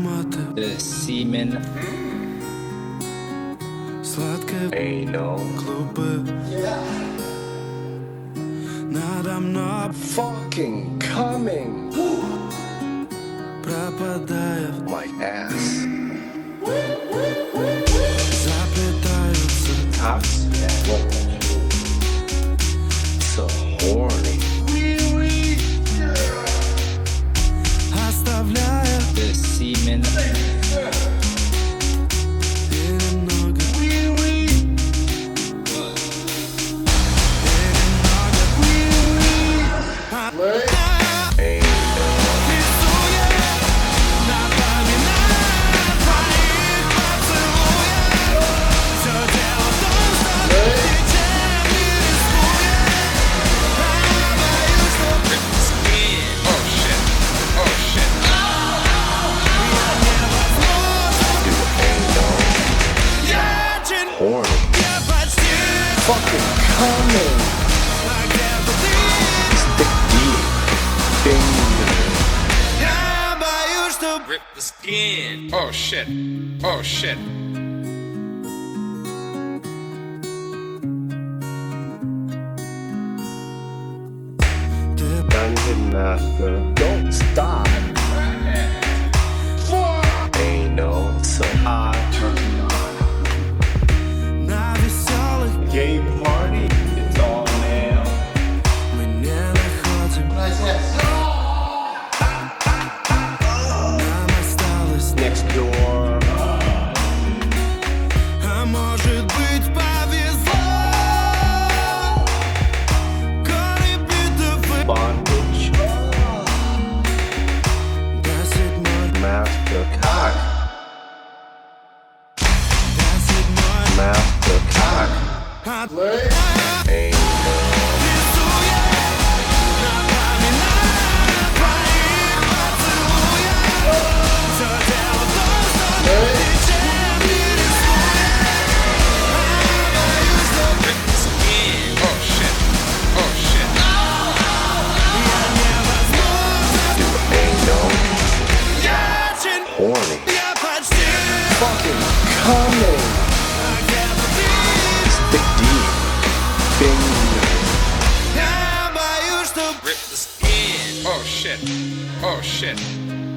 The semen. Anal. Fucking coming. My ass. Tops. So horny. The semen. Fucking coming. Stick deep. Finger. Rip the skin. Oh shit. Oh shit. Dungeon Master. Don't stop. Anal. So hot. Gay party, it's all now. Next door. Bondage. Master cock. Master cock. Horny. Fucking coming. Stick deep. Finger. Rip the skin. Oh shit. Oh shit.